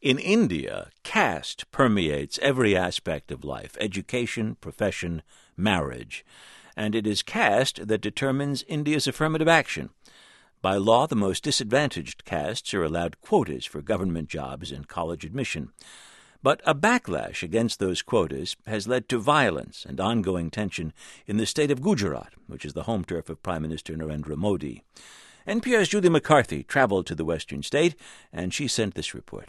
In India, caste permeates every aspect of life: education, profession, marriage. And it is caste that determines India's affirmative action. By law, the most disadvantaged castes are allowed quotas for government jobs and college admission. But a backlash against those quotas has led to violence and ongoing tension in the state of Gujarat, which is the home turf of Prime Minister Narendra Modi. NPR's Julie McCarthy traveled to the western state, and she sent this report.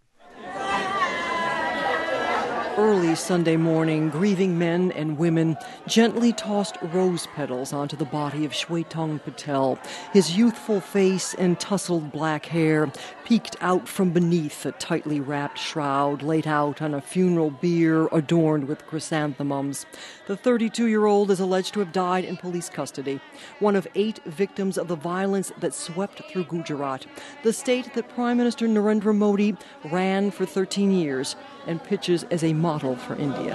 Early Sunday morning, grieving men and women gently tossed rose petals onto the body of Shwetang Patel. His youthful face and tousled black hair peeked out from beneath a tightly wrapped shroud laid out on a funeral bier adorned with chrysanthemums. The 32-year-old is alleged to have died in police custody, one of 8 victims of the violence that swept through Gujarat, the state that Prime Minister Narendra Modi ran for 13 years and pitches as a model for India.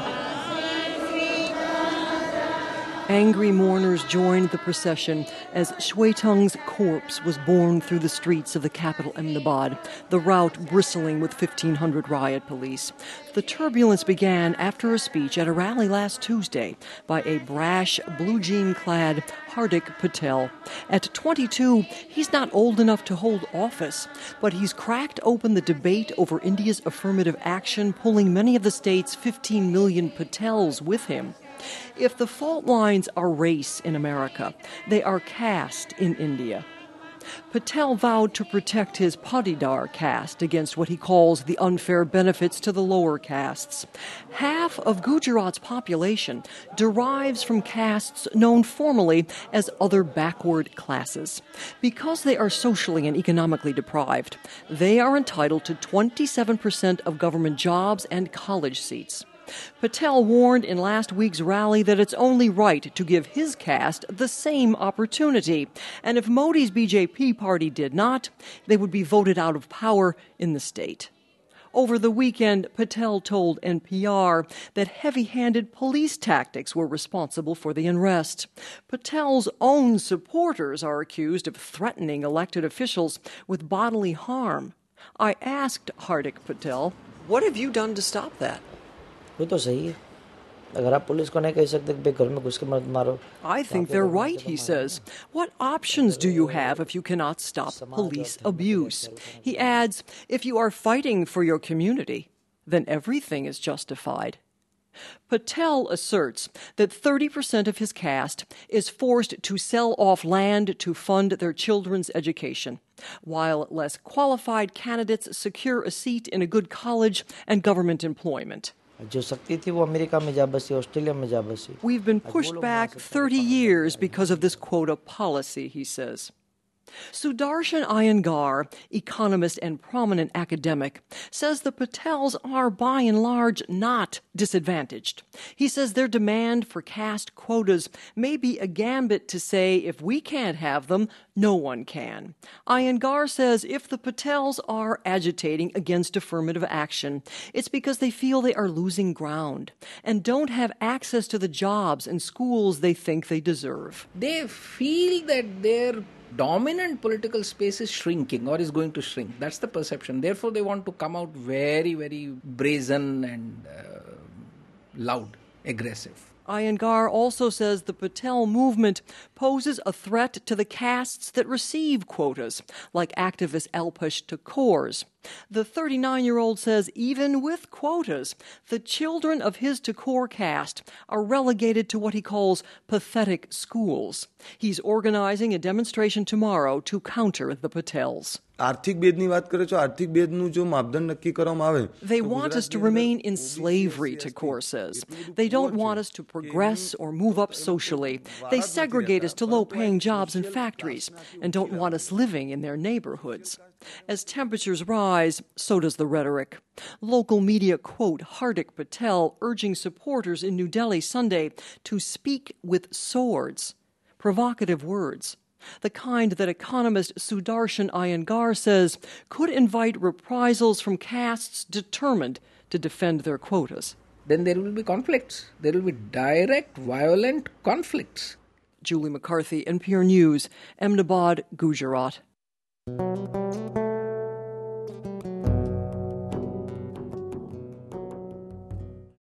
Angry mourners joined the procession as Shwetang's corpse was borne through the streets of the capital Ahmedabad, the route bristling with 1,500 riot police. The turbulence began after a speech at a rally last Tuesday by a brash, blue jean-clad Hardik Patel. At 22, he's not old enough to hold office, but he's cracked open the debate over India's affirmative action, pulling many of the state's 15 million Patels with him. If the fault lines are race in America, they are caste in India. Patel vowed to protect his Patidar caste against what he calls the unfair benefits to the lower castes. Half of Gujarat's population derives from castes known formally as other backward classes. Because they are socially and economically deprived, they are entitled to 27% of government jobs and college seats. Patel warned in last week's rally that it's only right to give his caste the same opportunity. And if Modi's BJP party did not, they would be voted out of power in the state. Over the weekend, Patel told NPR that heavy-handed police tactics were responsible for the unrest. Patel's own supporters are accused of threatening elected officials with bodily harm. I asked Hardik Patel, "What have you done to stop that?" वो तो सही है अगर आप police को नहीं कह सकते कि घर में घुस के मत मारो I think they're right, he says. What options do you have if you cannot stop police abuse? He adds, if you are fighting for your community, then everything is justified. Patel asserts that 30% of his caste is forced to sell off land to fund their children's education, while less qualified candidates secure a seat in a good college and government employment. We've been pushed back 30 years because of this quota policy, he says. Sudarshan Iyengar, economist and prominent academic, says the Patels are by and large not disadvantaged. He says their demand for caste quotas may be a gambit to say if we can't have them, no one can. Iyengar says if the Patels are agitating against affirmative action, it's because they feel they are losing ground and don't have access to the jobs and schools they think they deserve. They feel that their dominant political space is shrinking or is going to shrink. That's the perception. Therefore, they want to come out very, very brazen and loud, aggressive. Iyengar also says the Patel movement poses a threat to the castes that receive quotas, like activist Alpesh Thakur's. The 39-year-old says even with quotas, the children of his Thakur caste are relegated to what he calls pathetic schools. He's organizing a demonstration tomorrow to counter the Patels. They want us to remain in slavery, Thakur says. They don't want us to progress or move up socially. They segregate us to low-paying jobs and factories and don't want us living in their neighborhoods. As temperatures rise, so does the rhetoric. Local media quote Hardik Patel urging supporters in New Delhi Sunday to speak with swords. Provocative words. The kind that economist Sudarshan Iyengar says could invite reprisals from castes determined to defend their quotas. Then there will be conflicts. There will be direct, violent conflicts. Julie McCarthy, NPR News, Ahmedabad, Gujarat.